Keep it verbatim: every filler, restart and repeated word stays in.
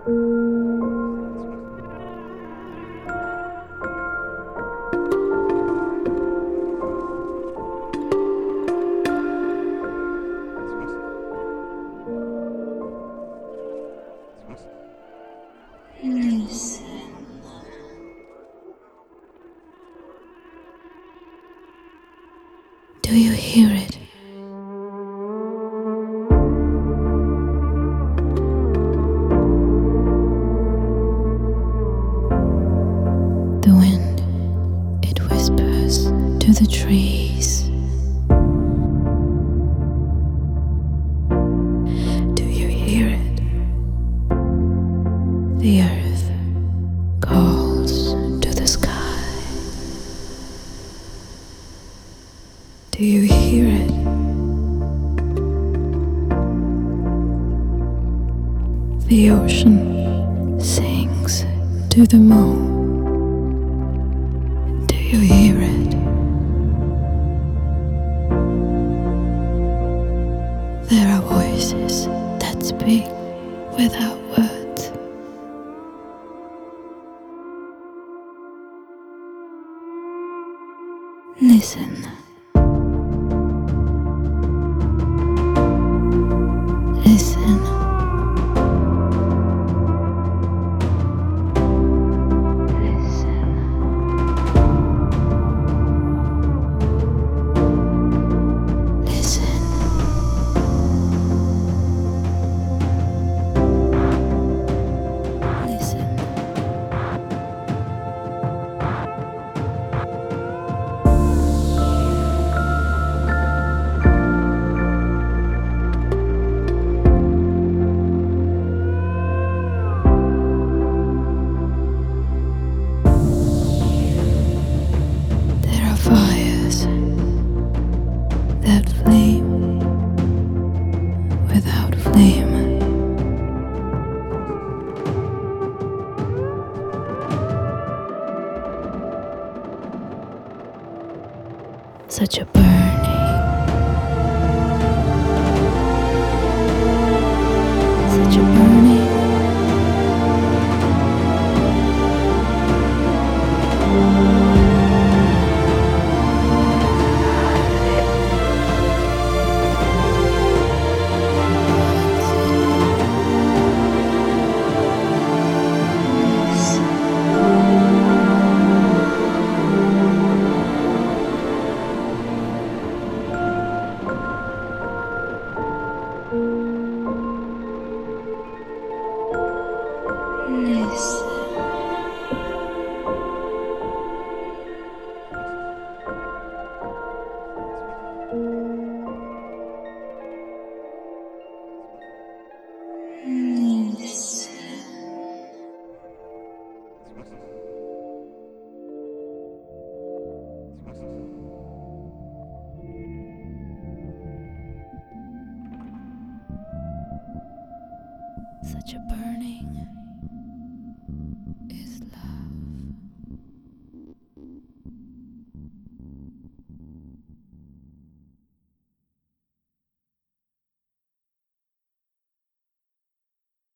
Listen. Do you hear it? The wind, it whispers to the trees. Do you hear it? The earth calls to the sky. Do you hear it? The ocean sings to the moon. Do you hear it? There are voices that speak without words. Listen. Listen. Fires that flame without flame. Such a burning, such a burning. Mm.